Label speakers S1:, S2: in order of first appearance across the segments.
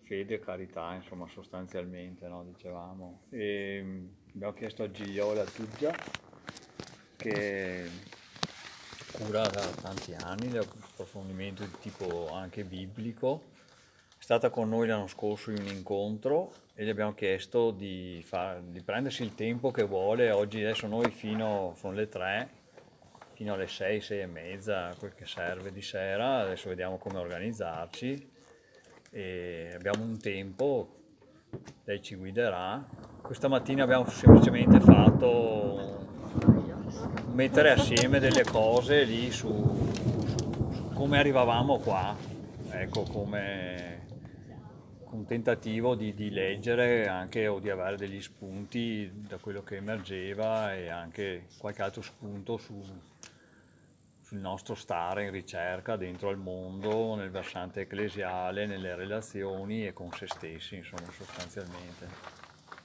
S1: fede e carità, insomma, sostanzialmente, no? Dicevamo. E abbiamo chiesto a Gigliola Tuggia, che cura da tanti anni l'approfondimento di tipo anche biblico. È stata con noi l'anno scorso in un incontro e gli abbiamo chiesto di prendersi il tempo che vuole. Oggi adesso noi sono le 3, fino alle 6, 6 e mezza, quel che serve di sera. Adesso vediamo come organizzarci e abbiamo un tempo, lei ci guiderà. Questa mattina abbiamo semplicemente fatto mettere assieme delle cose lì su come arrivavamo qua, ecco, come un tentativo di leggere anche o di avere degli spunti da quello che emergeva e anche qualche altro spunto sul nostro stare in ricerca dentro al mondo, nel versante ecclesiale, nelle relazioni e con se stessi, insomma, sostanzialmente.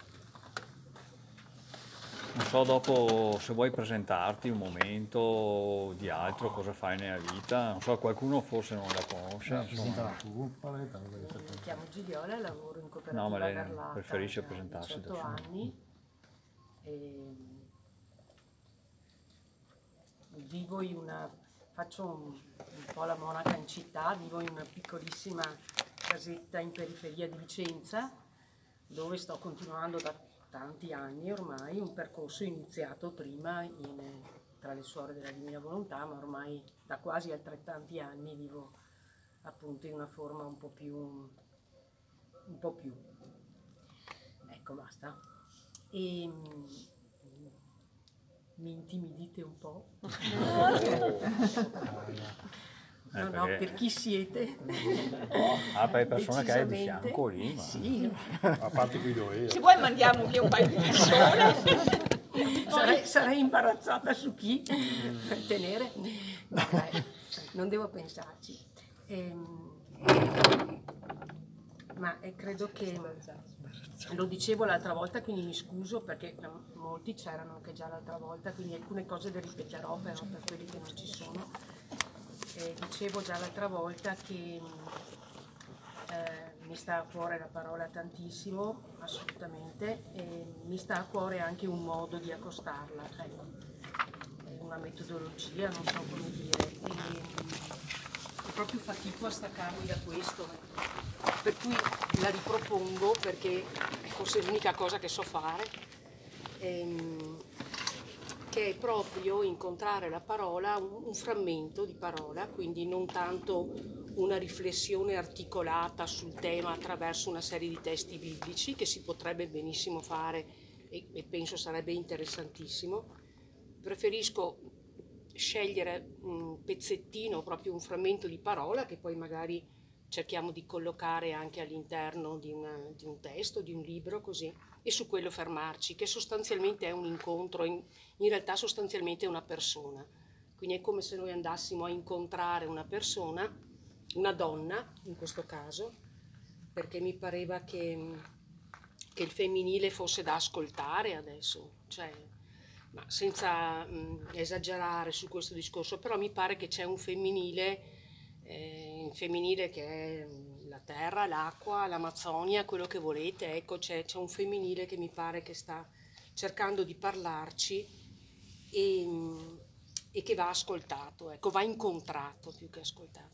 S1: Non so dopo se vuoi presentarti un momento di altro, cosa fai nella vita. Non so, qualcuno forse non la conosce,
S2: Presentala
S1: insomma.
S2: tu, Paoletta,
S3: Mi chiamo Gigliola, lavoro in
S1: No, ma
S3: cooperativa
S1: lei
S3: Garlata
S1: preferisce
S3: da
S1: presentarsi da
S3: 18
S1: sola.
S3: anni e vivo faccio un po' la monaca in città, vivo in una piccolissima casetta in periferia di Vicenza, dove sto continuando da tanti anni ormai un percorso iniziato prima tra le suore della Divina Volontà, ma ormai da quasi altrettanti anni vivo appunto in una forma un po' più. Ecco, basta. E mi intimidite un po'? No, no, per chi siete?
S1: Ah, per le persone che hai di
S3: Decisamente.
S1: fianco lì, ma...
S3: Sì,
S2: a parte qui dove io.
S4: Se vuoi mandiamo via un paio di persone.
S3: sarei imbarazzata su chi tenere. No, dai, non devo pensarci. Ma credo che lo dicevo l'altra volta, quindi mi scuso perché molti c'erano anche già l'altra volta, quindi alcune cose le ripeterò però per quelli che non ci sono. Dicevo già l'altra volta che mi sta a cuore la parola tantissimo, assolutamente, e mi sta a cuore anche un modo di accostarla, ecco, una metodologia, non so come dire, e proprio fatico a staccarmi da questo, per cui la ripropongo perché è forse l'unica cosa che so fare, che è proprio incontrare la parola, un frammento di parola, quindi non tanto una riflessione articolata sul tema attraverso una serie di testi biblici, che si potrebbe benissimo fare e penso sarebbe interessantissimo. Preferisco scegliere un pezzettino, proprio un frammento di parola che poi magari cerchiamo di collocare anche all'interno di un testo, di un libro, così, e su quello fermarci, che sostanzialmente è un incontro, in realtà sostanzialmente è una persona. Quindi è come se noi andassimo a incontrare una persona, una donna in questo caso, perché mi pareva che il femminile fosse da ascoltare adesso, cioè, ma senza esagerare su questo discorso, però mi pare che c'è un femminile che è la terra, l'acqua, l'Amazzonia, quello che volete, ecco, c'è un femminile che mi pare che sta cercando di parlarci e che va ascoltato, ecco, va incontrato più che ascoltato.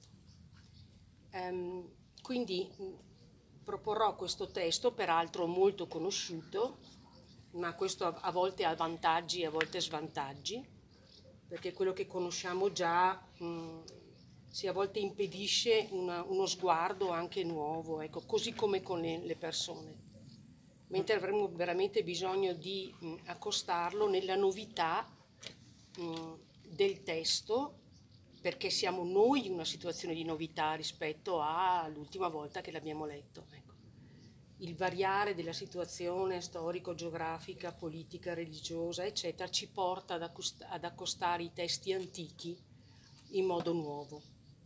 S3: Quindi proporrò questo testo, peraltro molto conosciuto, ma questo a volte ha vantaggi e a volte svantaggi, perché quello che conosciamo già a volte impedisce uno sguardo anche nuovo, ecco, così come con le persone. Mentre avremo veramente bisogno di accostarlo nella novità del testo, perché siamo noi in una situazione di novità rispetto all'ultima volta che l'abbiamo letto. Ecco. Il variare della situazione storico-geografica, politica, religiosa, eccetera, ci porta ad accostare i testi antichi in modo nuovo.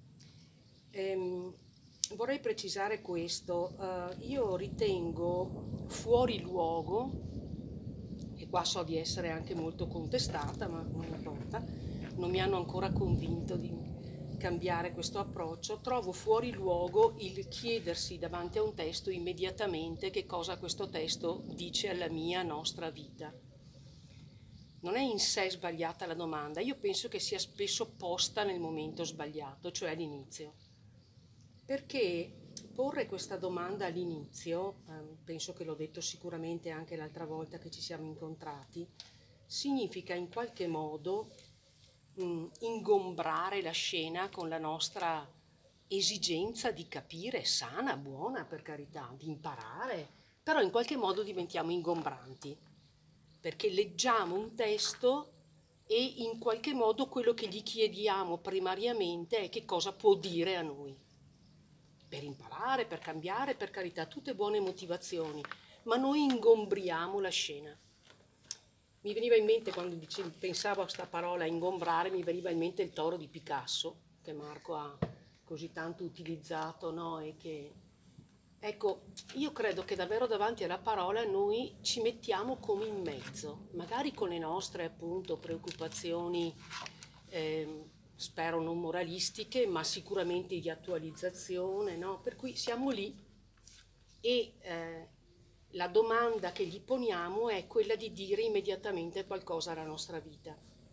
S3: Vorrei precisare questo, io ritengo fuori luogo, e qua so di essere anche molto contestata, ma non importa, non mi hanno ancora convinto cambiare questo approccio, trovo fuori luogo il chiedersi davanti a un testo immediatamente che cosa questo testo dice alla mia, nostra vita. Non è in sé sbagliata la domanda, io penso che sia spesso posta nel momento sbagliato, cioè all'inizio. Perché porre questa domanda all'inizio, penso che l'ho detto sicuramente anche l'altra volta che ci siamo incontrati, significa in qualche modo ingombrare la scena con la nostra esigenza di capire, sana, buona per carità, di imparare, però in qualche modo diventiamo ingombranti, perché leggiamo un testo e in qualche modo quello che gli chiediamo primariamente è che cosa può dire a noi. Per imparare, per cambiare, per carità, tutte buone motivazioni, ma noi ingombriamo la scena. Mi veniva in mente, quando pensavo a questa parola ingombrare, mi veniva in mente il toro di Picasso, che Marco ha così tanto utilizzato, no? E che... Ecco, io credo che davvero davanti alla parola noi ci mettiamo come in mezzo, magari con le nostre appunto preoccupazioni, spero non moralistiche, ma sicuramente di attualizzazione, no? Per cui siamo lì e la domanda che gli poniamo è quella di dire immediatamente qualcosa alla nostra vita.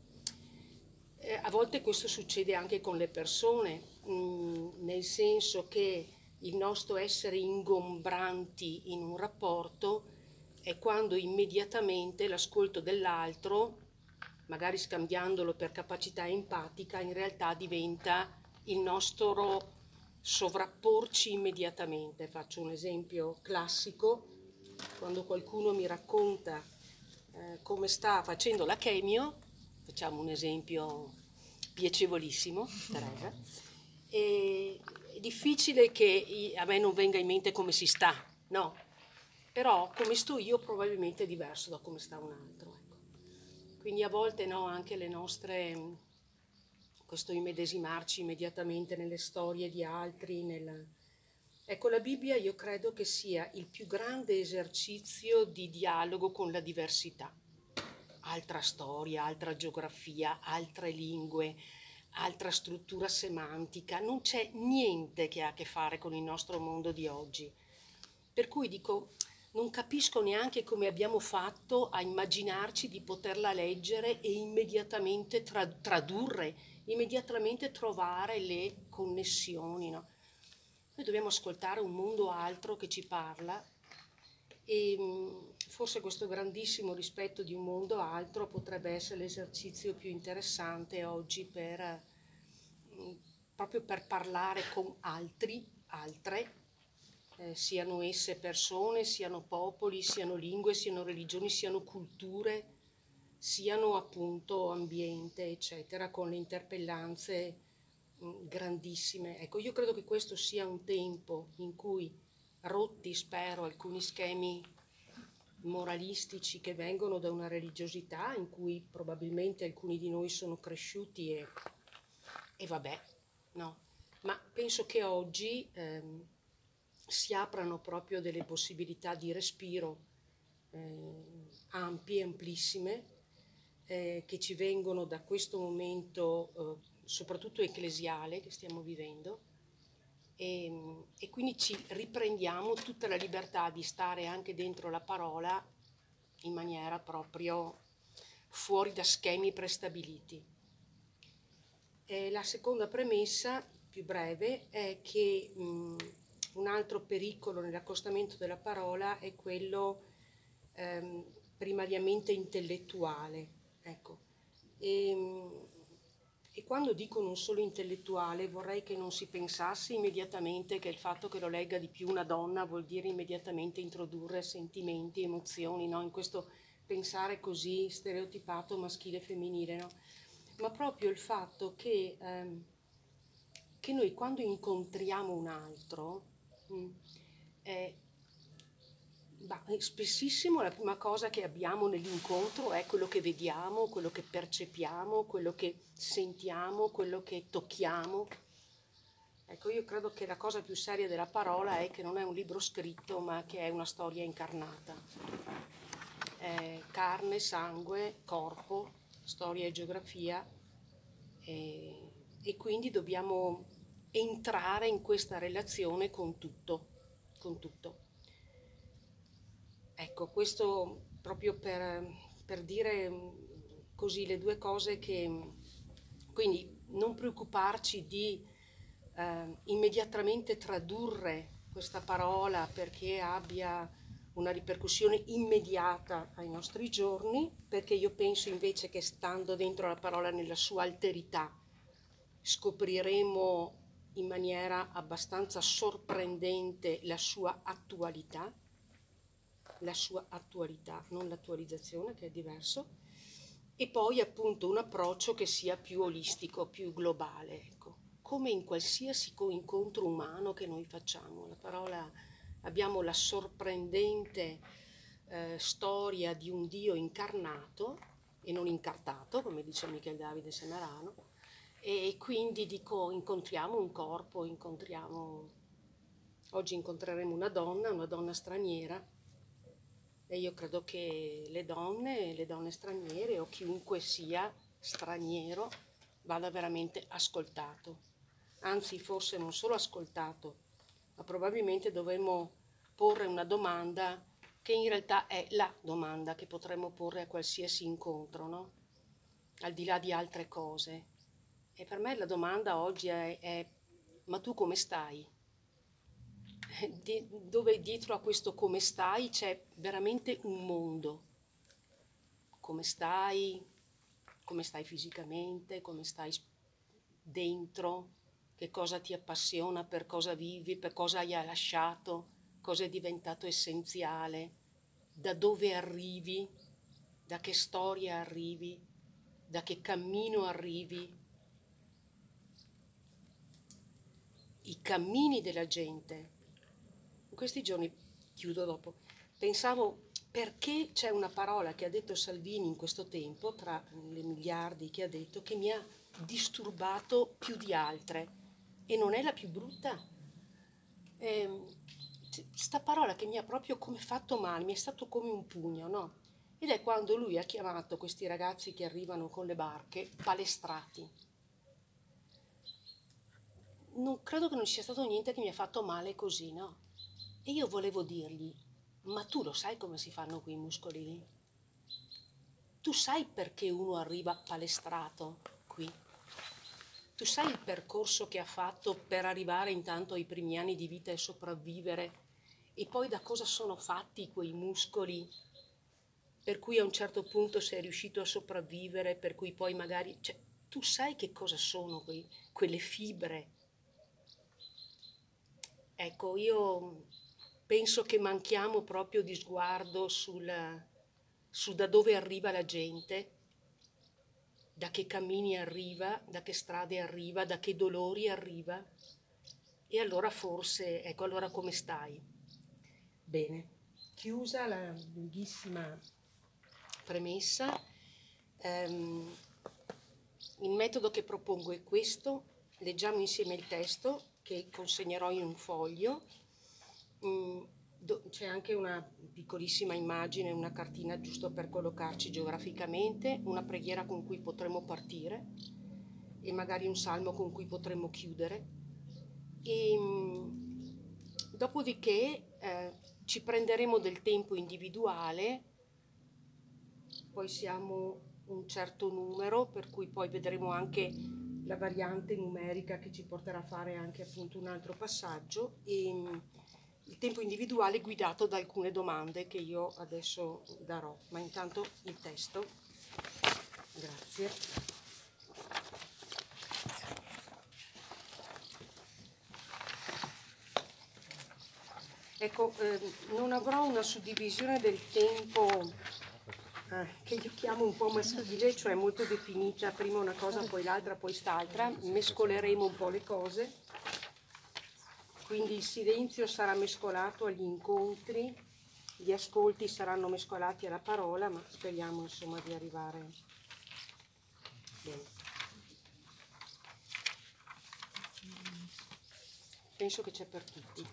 S3: A volte questo succede anche con le persone, nel senso che il nostro essere ingombranti in un rapporto è quando immediatamente l'ascolto dell'altro, magari scambiandolo per capacità empatica, in realtà diventa il nostro sovrapporci immediatamente. Faccio un esempio classico: quando qualcuno mi racconta come sta facendo la chemio, facciamo un esempio piacevolissimo, Teresa, e è difficile che a me non venga in mente come si sta, no? Però come sto io probabilmente è diverso da come sta un altro, ecco. Quindi a volte no, anche le nostre, questo immedesimarci immediatamente nelle storie di altri, Ecco, la Bibbia io credo che sia il più grande esercizio di dialogo con la diversità. Altra storia, altra geografia, altre lingue, altra struttura semantica, non c'è niente che ha a che fare con il nostro mondo di oggi. Per cui dico, non capisco neanche come abbiamo fatto a immaginarci di poterla leggere e immediatamente tradurre, immediatamente trovare le connessioni, no? Noi dobbiamo ascoltare un mondo altro che ci parla e forse questo grandissimo rispetto di un mondo altro potrebbe essere l'esercizio più interessante oggi proprio per parlare con altri, altre, siano esse persone, siano popoli, siano lingue, siano religioni, siano culture, siano appunto ambiente, eccetera, con le interpellanze grandissime. Ecco, io credo che questo sia un tempo in cui, rotti, spero, alcuni schemi moralistici che vengono da una religiosità in cui probabilmente alcuni di noi sono cresciuti e vabbè, no. Ma penso che oggi si aprano proprio delle possibilità di respiro ampie, amplissime, che ci vengono da questo momento soprattutto ecclesiale che stiamo vivendo e quindi ci riprendiamo tutta la libertà di stare anche dentro la parola in maniera proprio fuori da schemi prestabiliti. La seconda premessa, più breve, è che un altro pericolo nell'accostamento della parola è quello primariamente intellettuale. Ecco. E quando dico non solo intellettuale vorrei che non si pensasse immediatamente che il fatto che lo legga di più una donna vuol dire immediatamente introdurre sentimenti, emozioni, no? In questo pensare così stereotipato maschile e femminile, no? Ma proprio il fatto che noi quando incontriamo un altro, spessissimo la prima cosa che abbiamo nell'incontro è quello che vediamo, quello che percepiamo, quello che sentiamo, quello che tocchiamo. Ecco, io credo che la cosa più seria della parola è che non è un libro scritto, ma che è una storia incarnata. È carne, sangue, corpo, storia e geografia, e e quindi dobbiamo entrare in questa relazione con tutto, con tutto. Ecco, questo proprio per dire così le due cose che... Quindi non preoccuparci di immediatamente tradurre questa parola perché abbia una ripercussione immediata ai nostri giorni, perché io penso invece che stando dentro la parola nella sua alterità scopriremo in maniera abbastanza sorprendente la sua attualità, non l'attualizzazione che è diverso, e poi appunto un approccio che sia più olistico, più globale, ecco. Come in qualsiasi incontro umano che noi facciamo, la parola, abbiamo la sorprendente storia di un Dio incarnato e non incartato, come dice Michel Davide Semerano, e quindi dico incontriamo un corpo, oggi incontreremo una donna straniera, e io credo che le donne straniere o chiunque sia straniero vada veramente ascoltato, anzi forse non solo ascoltato, ma probabilmente dovremmo porre una domanda che in realtà è la domanda che potremmo porre a qualsiasi incontro, no? Al di là di altre cose. E per me la domanda oggi è ma tu come stai? Dove dietro a questo come stai c'è veramente un mondo. Come stai fisicamente, come stai dentro, che cosa ti appassiona, per cosa vivi, per cosa hai lasciato, cosa è diventato essenziale, da dove arrivi, da che storia arrivi, da che cammino arrivi. I cammini della gente. In questi giorni, chiudo dopo, pensavo perché c'è una parola che ha detto Salvini in questo tempo, tra le miliardi che ha detto, che mi ha disturbato più di altre, e non è la più brutta. Sta parola che mi ha proprio come fatto male, mi è stato come un pugno, no? Ed è quando lui ha chiamato questi ragazzi che arrivano con le barche palestrati. Non credo che non ci sia stato niente che mi ha fatto male così, no? E io volevo dirgli, ma tu lo sai come si fanno quei muscoli lì? Tu sai perché uno arriva palestrato qui? Tu sai il percorso che ha fatto per arrivare intanto ai primi anni di vita e sopravvivere? E poi da cosa sono fatti quei muscoli per cui a un certo punto sei riuscito a sopravvivere, per cui poi magari... Cioè, tu sai che cosa sono quelle fibre? Ecco, io penso che manchiamo proprio di sguardo su da dove arriva la gente, da che cammini arriva, da che strade arriva, da che dolori arriva. E allora forse, ecco, allora come stai? Bene, chiusa la lunghissima premessa, il metodo che propongo è questo: leggiamo insieme il testo che consegnerò in un foglio. C'è anche una piccolissima immagine, una cartina giusto per collocarci geograficamente, una preghiera con cui potremo partire e magari un salmo con cui potremo chiudere. E dopodiché ci prenderemo del tempo individuale, poi siamo un certo numero, per cui poi vedremo anche la variante numerica che ci porterà a fare anche appunto un altro passaggio, e il tempo individuale guidato da alcune domande che io adesso darò, ma intanto il testo. Grazie. Ecco, non avrò una suddivisione del tempo che io chiamo un po' maschile, cioè molto definita, prima una cosa, poi l'altra, poi st'altra, mescoleremo un po' le cose, quindi il silenzio sarà mescolato agli incontri, gli ascolti saranno mescolati alla parola, ma speriamo insomma di arrivare bene. Penso che c'è per tutti.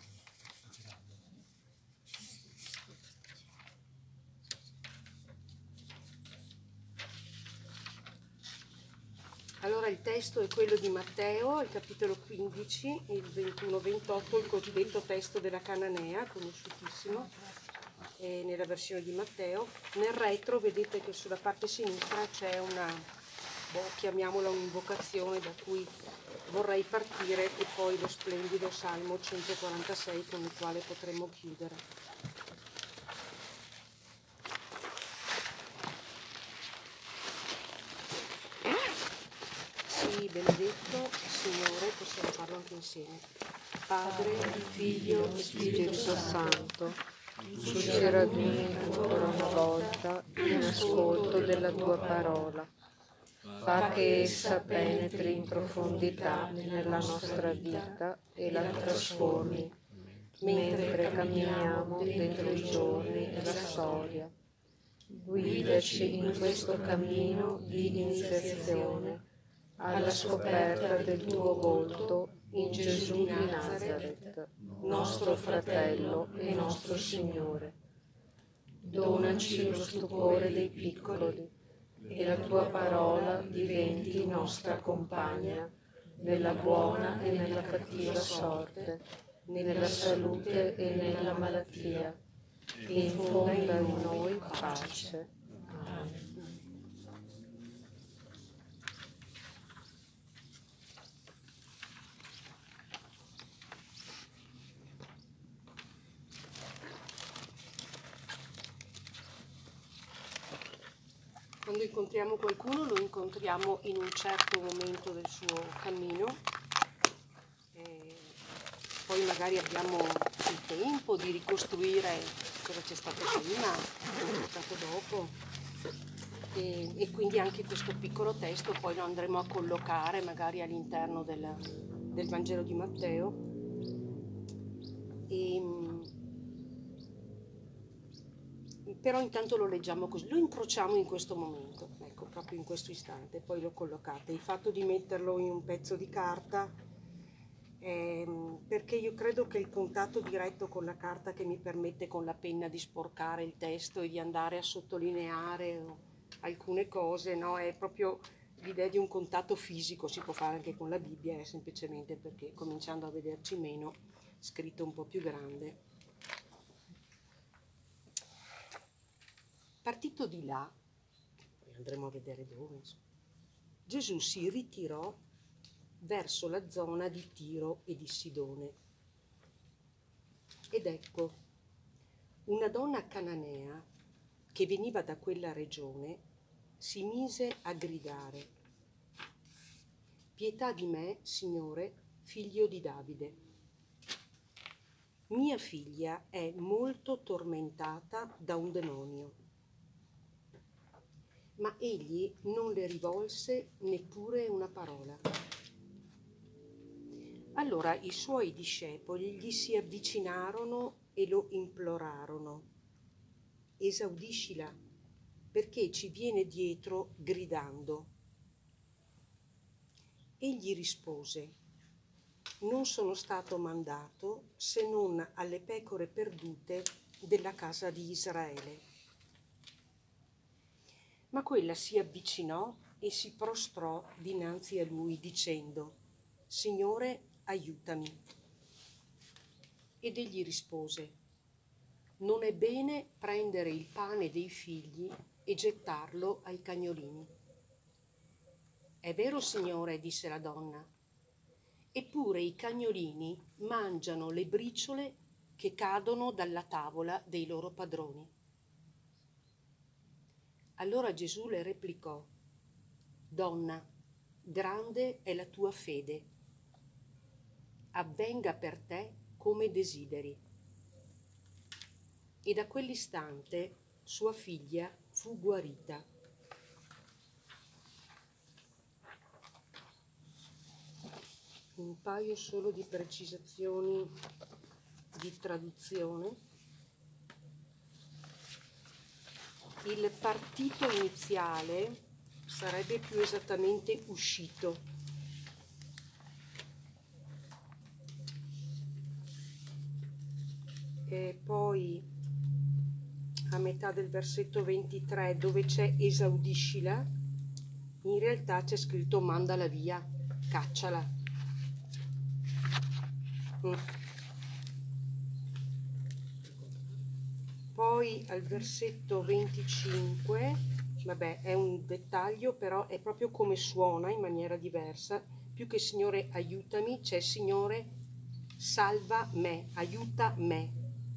S3: Allora, Allora il testo è quello di Matteo, il capitolo 15, il 21-28, il cosiddetto testo della Cananea, conosciutissimo, nella versione di Matteo. Nel retro vedete che sulla parte sinistra c'è una, chiamiamola un'invocazione da cui vorrei partire, e poi lo splendido Salmo 146 con il quale potremmo chiudere. Sì, benedetto Signore, possiamo farlo anche insieme. Padre, Figlio e Spirito Santo,
S5: ci raduni ancora una volta in ascolto della tua parola. Fa che essa penetri in profondità nella nostra vita e la trasformi, mentre camminiamo dentro i giorni della storia. Guidaci in questo cammino di iniziazione alla scoperta del tuo volto in Gesù di Nazaret, nostro fratello e nostro Signore. Donaci lo stupore dei piccoli e la tua parola diventi nostra compagna nella buona e nella cattiva sorte, nella salute e nella malattia, e infonda in noi pace. Amen.
S3: Quando incontriamo qualcuno lo incontriamo in un certo momento del suo cammino, poi magari abbiamo il tempo di ricostruire cosa c'è stato prima, cosa c'è stato dopo, e quindi anche questo piccolo testo poi lo andremo a collocare magari all'interno del Vangelo di Matteo. Però intanto lo leggiamo così, lo incrociamo in questo momento, ecco, proprio in questo istante, poi lo collocate. Il fatto di metterlo in un pezzo di carta, perché io credo che il contatto diretto con la carta che mi permette con la penna di sporcare il testo e di andare a sottolineare alcune cose, no? È proprio l'idea di un contatto fisico, si può fare anche con la Bibbia, è semplicemente perché cominciando a vederci meno, scritto un po' più grande. Partito di là, poi andremo a vedere dove, insomma, Gesù si ritirò verso la zona di Tiro e di Sidone. Ed ecco, una donna cananea che veniva da quella regione si mise a gridare: «Pietà di me, Signore, figlio di Davide. Mia figlia è molto tormentata da un demonio». Ma egli non le rivolse neppure una parola. Allora i suoi discepoli gli si avvicinarono e lo implorarono: «Esaudiscila, perché ci viene dietro gridando». Egli rispose: «Non sono stato mandato se non alle pecore perdute della casa di Israele». Ma quella si avvicinò e si prostrò dinanzi a lui dicendo: «Signore, aiutami». Ed egli rispose: «Non è bene prendere il pane dei figli e gettarlo ai cagnolini». «È vero, Signore», disse la donna, «eppure i cagnolini mangiano le briciole che cadono dalla tavola dei loro padroni». Allora Gesù le replicò: «Donna, grande è la tua fede. Avvenga per te come desideri». E da quell'istante sua figlia fu guarita. Un paio solo di precisazioni di traduzione. Il partito iniziale sarebbe più esattamente uscito. E poi a metà del versetto 23, dove c'è esaudiscila, in realtà c'è scritto mandala via, cacciala. Poi al versetto 25, vabbè, è un dettaglio, però è proprio come suona in maniera diversa. Più che Signore aiutami, c'è Signore salva me, aiuta me.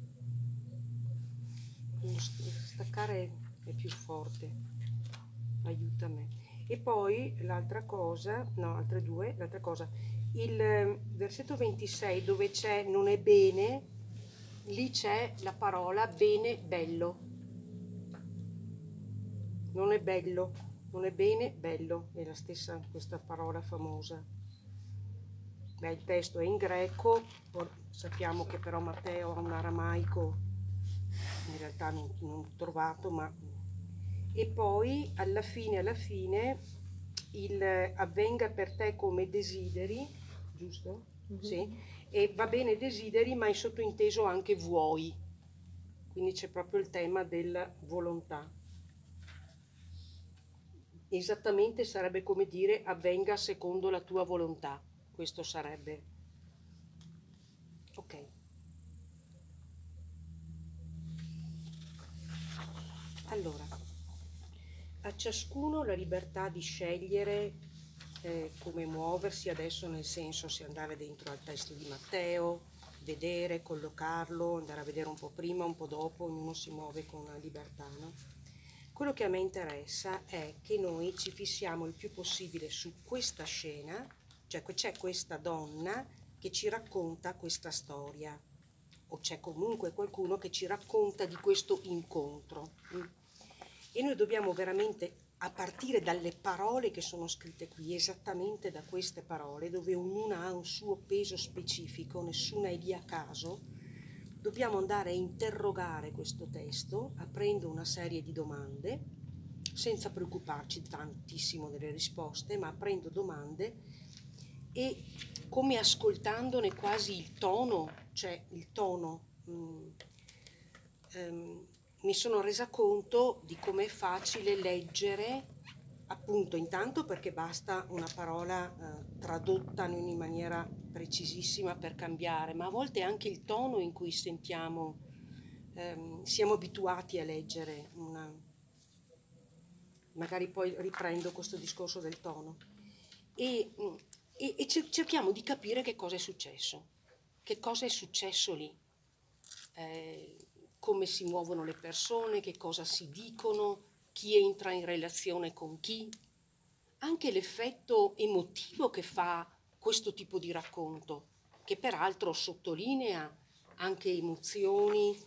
S3: Staccare è più forte, aiuta me. E poi l'altra cosa, no, altre due, l'altra cosa, il versetto 26 dove c'è non è bene, lì c'è la parola bene, bello. Non è bello, non è bene, bello, è la stessa questa parola famosa. Beh, il testo è in greco, sappiamo che però Matteo ha un aramaico, in realtà non trovato, ma... E poi alla fine, il avvenga per te come desideri, giusto? Mm-hmm. Sì, e va bene desideri, ma è sottointeso anche vuoi, quindi c'è proprio il tema della volontà. Esattamente sarebbe come dire avvenga secondo la tua volontà, questo sarebbe. Ok. Allora, a ciascuno la libertà di scegliere come muoversi adesso, nel senso se andare dentro al testo di Matteo, vedere, collocarlo, andare a vedere un po' prima, un po' dopo, ognuno si muove con una libertà, no? Quello che a me interessa è che noi ci fissiamo il più possibile su questa scena, cioè c'è questa donna che ci racconta questa storia, o c'è comunque qualcuno che ci racconta di questo incontro. E noi dobbiamo veramente, a partire dalle parole che sono scritte qui, esattamente da queste parole, dove ognuna ha un suo peso specifico, nessuna è lì a caso, dobbiamo andare a interrogare questo testo aprendo una serie di domande, senza preoccuparci tantissimo delle risposte, ma aprendo domande e come ascoltandone quasi il tono, cioè il tono. Mi sono resa conto di com'è facile leggere, appunto intanto perché basta una parola tradotta non in maniera precisissima per cambiare, ma a volte anche il tono in cui sentiamo, siamo abituati a leggere magari poi riprendo questo discorso del tono e cerchiamo di capire che cosa è successo lì, come si muovono le persone, che cosa si dicono, chi entra in relazione con chi, anche l'effetto emotivo che fa questo tipo di racconto, che peraltro sottolinea anche emozioni,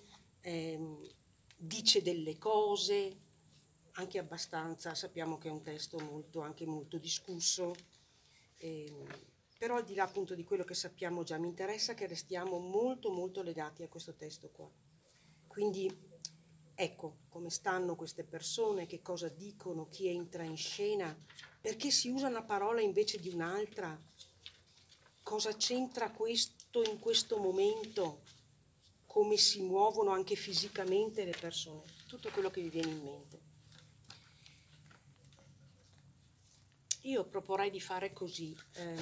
S3: dice delle cose, anche abbastanza, sappiamo che è un testo anche molto discusso, però al di là appunto di quello che sappiamo già, mi interessa che restiamo molto molto legati a questo testo qua. Quindi ecco come stanno queste persone, che cosa dicono, chi entra in scena, perché si usa una parola invece di un'altra, cosa c'entra questo in questo momento, come si muovono anche fisicamente le persone, tutto quello che vi viene in mente. Io proporrei di fare così.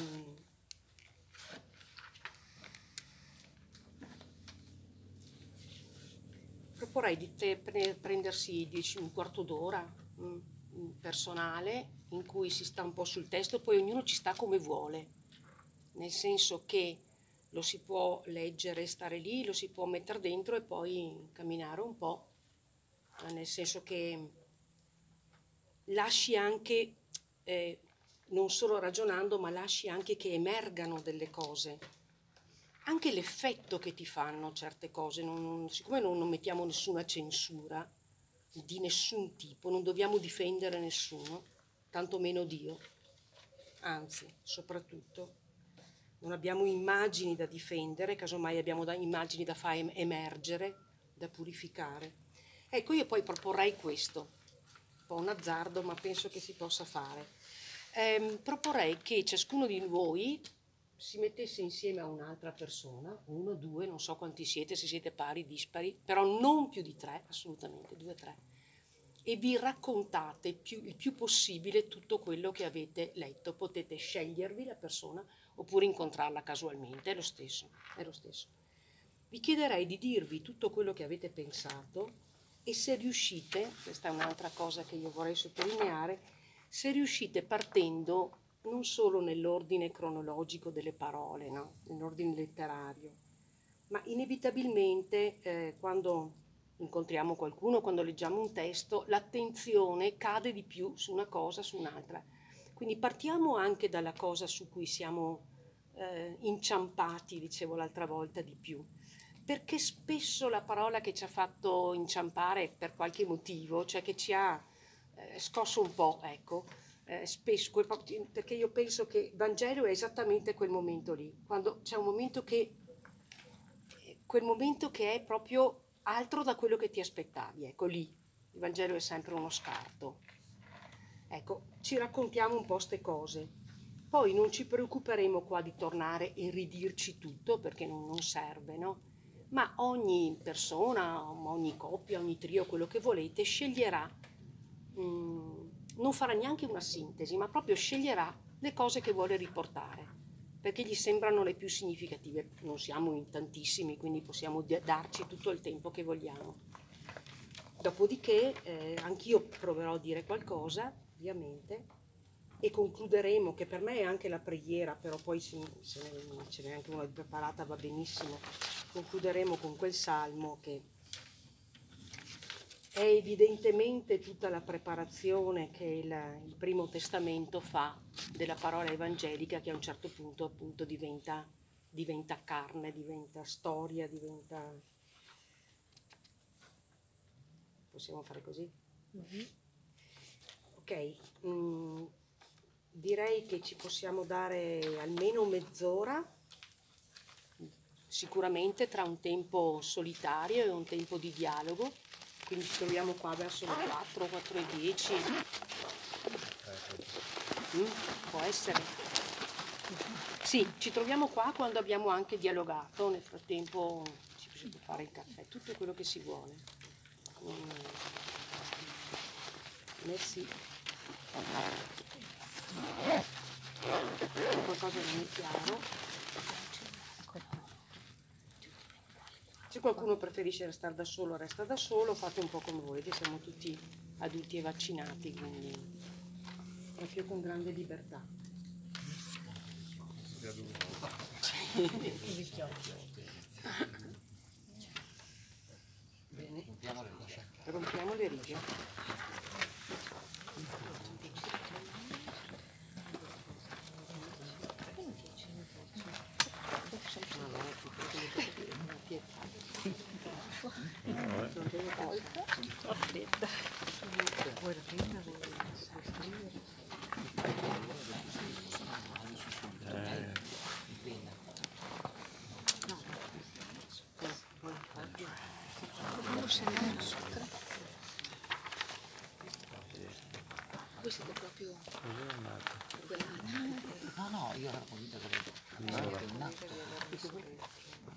S3: Proporrei di prendersi un quarto d'ora personale in cui si sta un po' sul testo, poi ognuno ci sta come vuole, nel senso che lo si può leggere, stare lì, lo si può mettere dentro e poi camminare un po', nel senso che lasci anche, non solo ragionando, ma lasci anche che emergano delle cose. Anche l'effetto che ti fanno certe cose, siccome non mettiamo nessuna censura di nessun tipo, non dobbiamo difendere nessuno, tantomeno Dio, anzi, soprattutto, non abbiamo immagini da difendere, casomai abbiamo immagini da fare emergere, da purificare. Ecco, io poi proporrei questo, un po' un azzardo, ma penso che si possa fare. Proporrei che ciascuno di voi si mettesse insieme a un'altra persona, uno, due, non so quanti siete, se siete pari, dispari, però non più di 3, assolutamente, 2 o 3, e vi raccontate il più possibile tutto quello che avete letto. Potete scegliervi la persona oppure incontrarla casualmente, è lo stesso, è lo stesso. Vi chiederei di dirvi tutto quello che avete pensato e se riuscite, questa è un'altra cosa che io vorrei sottolineare, se riuscite partendo non solo nell'ordine cronologico delle parole, no? Nell'ordine letterario, ma inevitabilmente quando incontriamo qualcuno, quando leggiamo un testo, l'attenzione cade di più su una cosa, su un'altra. Quindi partiamo anche dalla cosa su cui siamo inciampati, dicevo l'altra volta, di più. Perché spesso la parola che ci ha fatto inciampare per qualche motivo, cioè che ci ha scosso un po', ecco, spesso, perché io penso che il Vangelo è esattamente quel momento lì, quando c'è un momento quel momento che è proprio altro da quello che ti aspettavi, ecco lì, il Vangelo è sempre uno scarto. Ecco, ci raccontiamo un po' ste cose, poi non ci preoccuperemo qua di tornare e ridirci tutto perché non serve, no? Ma ogni persona, ogni coppia, ogni trio, quello che volete, sceglierà, non farà neanche una sintesi, ma proprio sceglierà le cose che vuole riportare, perché gli sembrano le più significative. Non siamo in tantissimi, quindi possiamo darci tutto il tempo che vogliamo. Dopodiché anch'io proverò a dire qualcosa, ovviamente, e concluderemo, che per me è anche la preghiera, però poi se ce n'è anche una preparata va benissimo. Concluderemo con quel salmo che è evidentemente tutta la preparazione che il Primo Testamento fa della parola evangelica, che a un certo punto appunto diventa carne, diventa storia, diventa... Possiamo fare così? Mm-hmm. Ok, direi che ci possiamo dare almeno mezz'ora, sicuramente tra un tempo solitario e un tempo di dialogo, quindi ci troviamo qua verso le 4:10. Può essere. Sì, ci troviamo qua quando abbiamo anche dialogato, nel frattempo si può fare il caffè, tutto quello che si vuole. Merci. Qualcosa non è chiaro. Se qualcuno preferisce restare da solo, resta da solo, fate un po' come volete, siamo tutti adulti e vaccinati, quindi proprio con grande libertà. Bene, rompiamo le righe. Voi siete proprio
S6: No, io ero convinto che